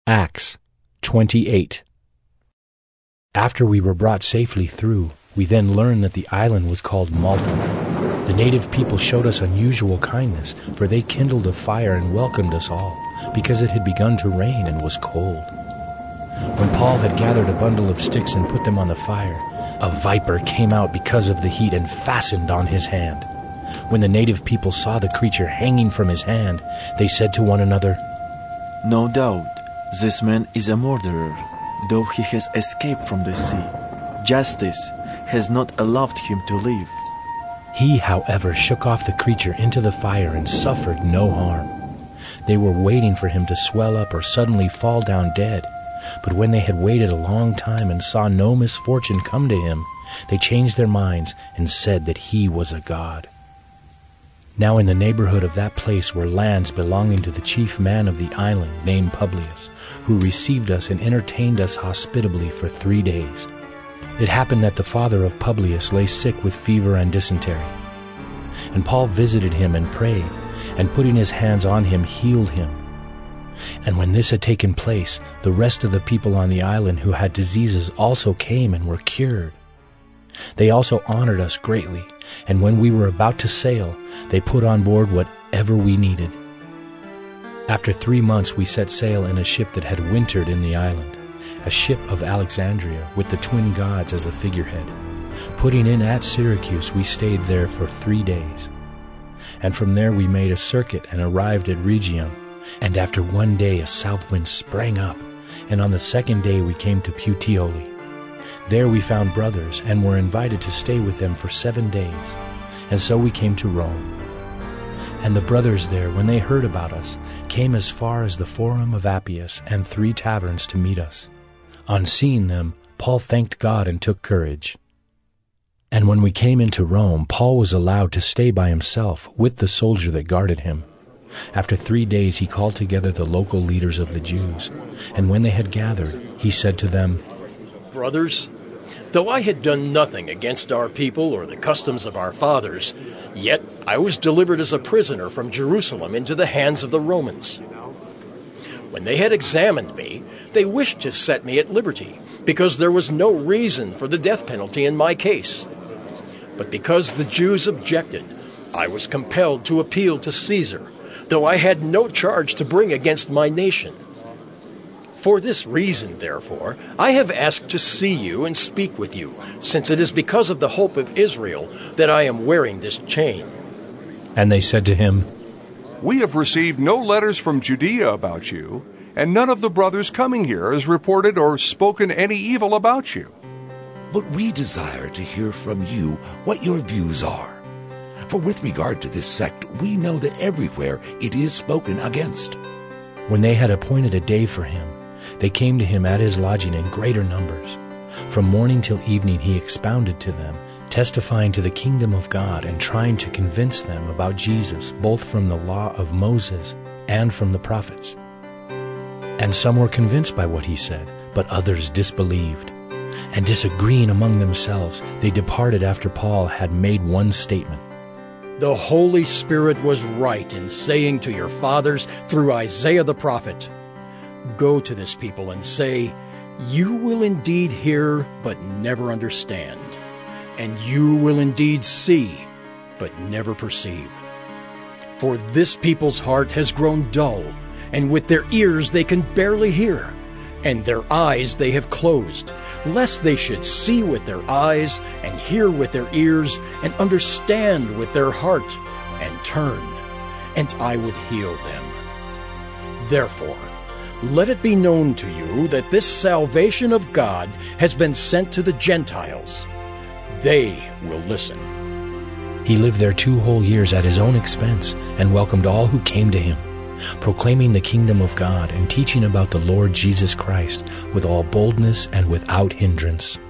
Acts 28. After we were brought safely through, we then learned that the island was called Malta. The native people showed us unusual kindness, for they kindled a fire and welcomed us all, because it had begun to rain and was cold. When Paul had gathered a bundle of sticks and put them on the fire, a viper came out because of the heat and fastened on his hand. When the native people saw the creature hanging from his hand, they said to one another, "No doubt, this man is a murderer, though he has escaped from the sea. Justice has not allowed him to live." He, however, shook off the creature into the fire and suffered no harm. They were waiting for him to swell up or suddenly fall down dead. But when they had waited a long time and saw no misfortune come to him, they changed their minds and said that he was a god. Now in the neighborhood of that place were lands belonging to the chief man of the island, named Publius, who received us and entertained us hospitably for 3 days. It happened that the father of Publius lay sick with fever and dysentery. And Paul visited him and prayed, and putting his hands on him, healed him. And when this had taken place, the rest of the people on the island who had diseases also came and were cured. They also honored us greatly, and when we were about to sail, they put on board whatever we needed. After 3 months we set sail in a ship that had wintered in the island, a ship of Alexandria with the twin gods as a figurehead. Putting in at Syracuse, we stayed there for 3 days. And from there we made a circuit and arrived at Rhegium. And after 1 day a south wind sprang up, and on the 2nd day we came to Puteoli. There we found brothers, and were invited to stay with them for 7 days. And so we came to Rome. And the brothers there, when they heard about us, came as far as the Forum of Appius and 3 taverns to meet us. On seeing them, Paul thanked God and took courage. And when we came into Rome, Paul was allowed to stay by himself with the soldier that guarded him. After 3 days he called together the local leaders of the Jews, and when they had gathered, he said to them, "Brothers, though I had done nothing against our people or the customs of our fathers, yet I was delivered as a prisoner from Jerusalem into the hands of the Romans. When they had examined me, they wished to set me at liberty, because there was no reason for the death penalty in my case. But because the Jews objected, I was compelled to appeal to Caesar, though I had no charge to bring against my nation. For this reason, therefore, I have asked to see you and speak with you, since it is because of the hope of Israel that I am wearing this chain." And they said to him, "We have received no letters from Judea about you, and none of the brothers coming here has reported or spoken any evil about you. But we desire to hear from you what your views are. For with regard to this sect, we know that everywhere it is spoken against." When they had appointed a day for him, they came to him at his lodging in greater numbers. From morning till evening he expounded to them, testifying to the kingdom of God and trying to convince them about Jesus, both from the law of Moses and from the prophets. And some were convinced by what he said, but others disbelieved. And disagreeing among themselves, they departed after Paul had made one statement. "The Holy Spirit was right in saying to your fathers through Isaiah the prophet, 'Go to this people and say, you will indeed hear but never understand, and you will indeed see but never perceive. For this people's heart has grown dull, and with their ears they can barely hear, and their eyes they have closed, lest they should see with their eyes, and hear with their ears, and understand with their heart, and turn, and I would heal them. Therefore, let it be known to you that this salvation of God has been sent to the Gentiles. They will listen.'" He lived there 2 whole years at his own expense, and welcomed all who came to him, proclaiming the kingdom of God and teaching about the Lord Jesus Christ with all boldness and without hindrance.